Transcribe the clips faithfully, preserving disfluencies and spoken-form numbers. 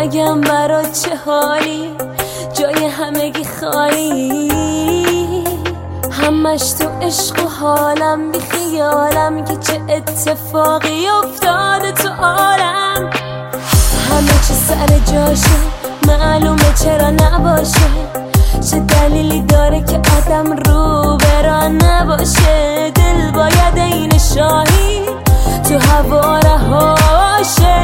بگم برات چه حالی، جای همگی خالی، همش تو عشق و حالم، بی خیالم که چه اتفاقی افتاده تو عالم. همه چی سر جاشه، معلومه چرا نباشه، چه دلیلی داره که آدم رو بران نباشه. دل باید این شاهی تو هوا رهاشه.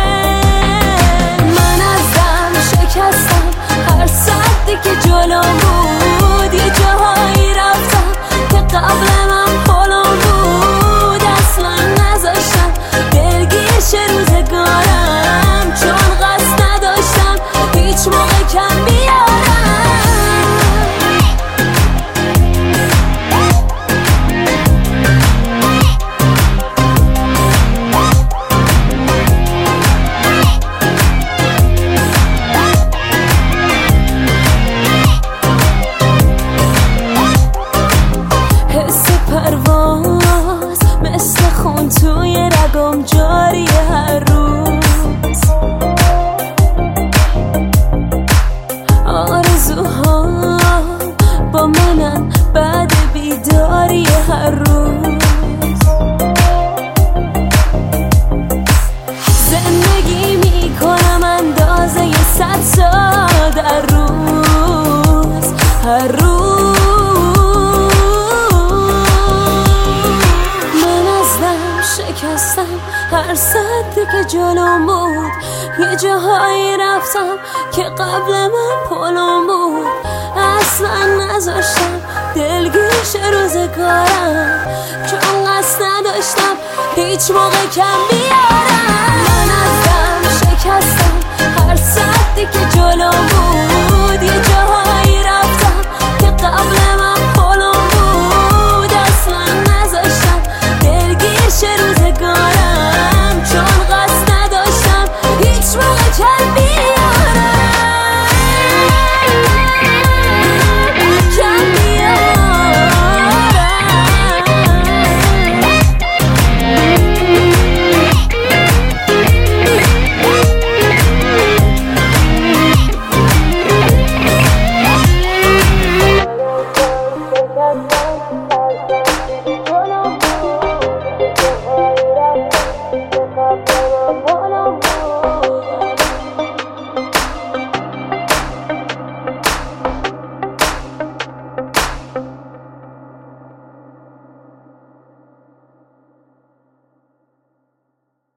من از دم شکستم هر سدی که جلوم بود، یه جاهایی رفتم که قبل من پلم بود. اصلا نذاشتم دلگیر شه روزگارم، چون قصد نداشتم هیچ موقع کم بیارم. پرواز مثل خون توی رگم جاری هر روز، آرزوها با منن بعد بیداری هر روز. زندگی میکنم اندازه ی صد سال در روز، هر روز. شکستم هر سدی که جلوم بود، یه جاهایی رفتم که قبل من پلم بود. اصلا نذاشتم دلگیر شه روزگارم، چون قصد نداشتم هیچ موقع کم بیارم. من از دم شکستم هر سدی که جلوم بود،